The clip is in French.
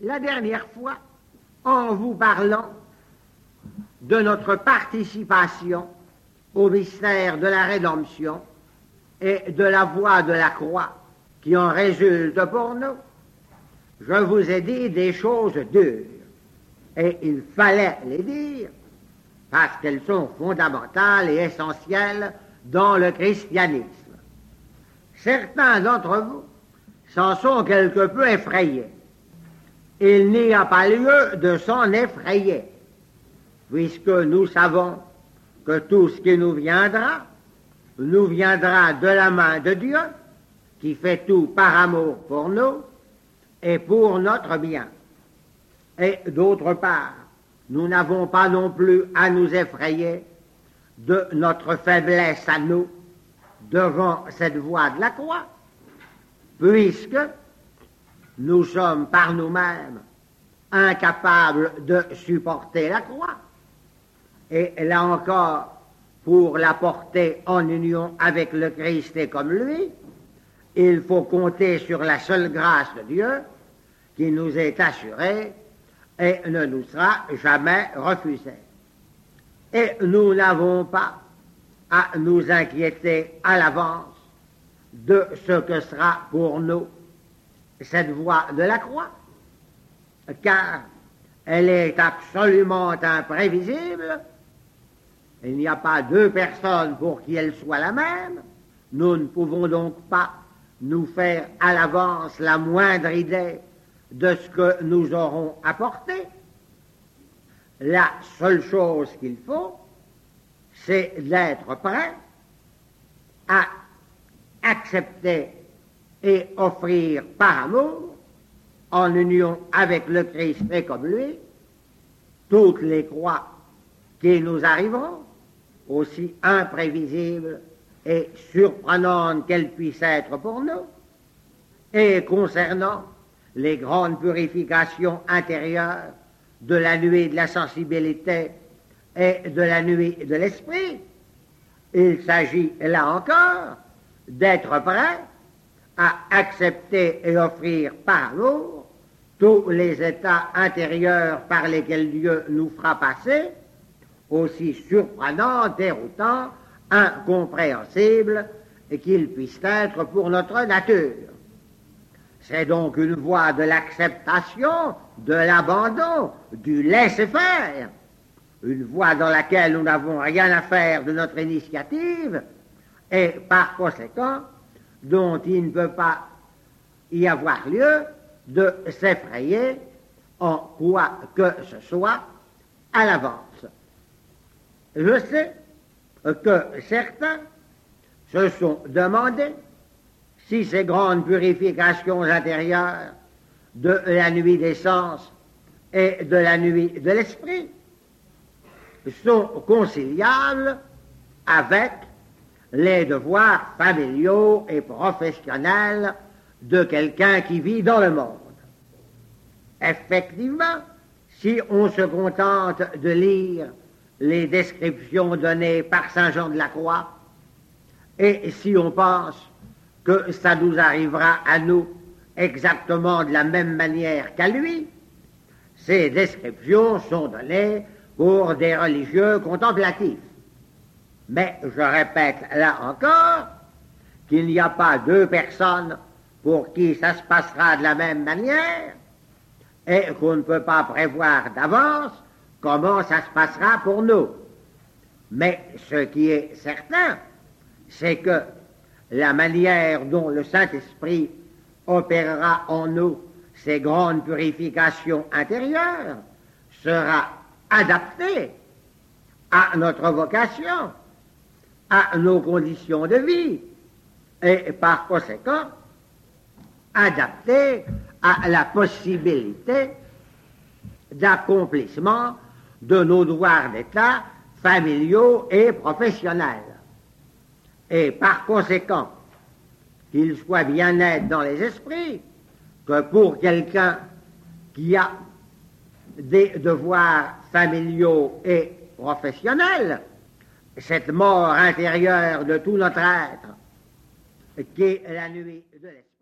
La dernière fois, en vous parlant de notre participation au mystère de la rédemption et de la voie de la croix qui en résulte pour nous, je vous ai dit des choses dures, et il fallait les dire, parce qu'elles sont fondamentales et essentielles dans le christianisme. Certains d'entre vous s'en sont quelque peu effrayés. Il n'y a pas lieu de s'en effrayer, puisque nous savons que tout ce qui nous viendra de la main de Dieu, qui fait tout par amour pour nous et pour notre bien. Et d'autre part, nous n'avons pas non plus à nous effrayer de notre faiblesse à nous devant cette voie de la croix, puisque nous sommes par nous-mêmes incapables de supporter la croix. Et là encore, pour la porter en union avec le Christ et comme lui, il faut compter sur la seule grâce de Dieu qui nous est assurée et ne nous sera jamais refusée. Et nous n'avons pas à nous inquiéter à l'avance de ce que sera pour nous cette voie de la croix, car elle est absolument imprévisible. Il n'y a pas deux personnes pour qui elle soit la même. Nous ne pouvons donc pas nous faire à l'avance la moindre idée de ce que nous aurons apporté. La seule chose qu'il faut, c'est d'être prêt à accepter et offrir par amour, en union avec le Christ et comme lui, toutes les croix qui nous arriveront, aussi imprévisibles et surprenantes qu'elles puissent être pour nous, et concernant les grandes purifications intérieures de la nuit de la sensibilité et de la nuit de l'esprit, il s'agit là encore d'être prêt à accepter et offrir par amour tous les états intérieurs par lesquels Dieu nous fera passer, aussi surprenants, déroutants, incompréhensibles qu'ils puissent être pour notre nature. C'est donc une voie de l'acceptation, de l'abandon, du laisser-faire, une voie dans laquelle nous n'avons rien à faire de notre initiative, et par conséquent, dont il ne peut pas y avoir lieu de s'effrayer en quoi que ce soit à l'avance. Je sais que certains se sont demandé si ces grandes purifications intérieures de la nuit des sens et de la nuit de l'esprit sont conciliables avec les devoirs familiaux et professionnels de quelqu'un qui vit dans le monde. Effectivement, si on se contente de lire les descriptions données par Saint Jean de la Croix, et si on pense que ça nous arrivera à nous exactement de la même manière qu'à lui, ces descriptions sont données pour des religieux contemplatifs. Mais je répète là encore qu'il n'y a pas deux personnes pour qui ça se passera de la même manière et qu'on ne peut pas prévoir d'avance comment ça se passera pour nous. Mais ce qui est certain, c'est que la manière dont le Saint-Esprit opérera en nous ces grandes purifications intérieures sera adaptée à notre vocation, à nos conditions de vie, et par conséquent adaptée à la possibilité d'accomplissement de nos devoirs d'État familiaux et professionnels. Et par conséquent, qu'il soit bien net dans les esprits que pour quelqu'un qui a des devoirs familiaux et professionnels, cette mort intérieure de tout notre être, qui est la nuit de l'esprit,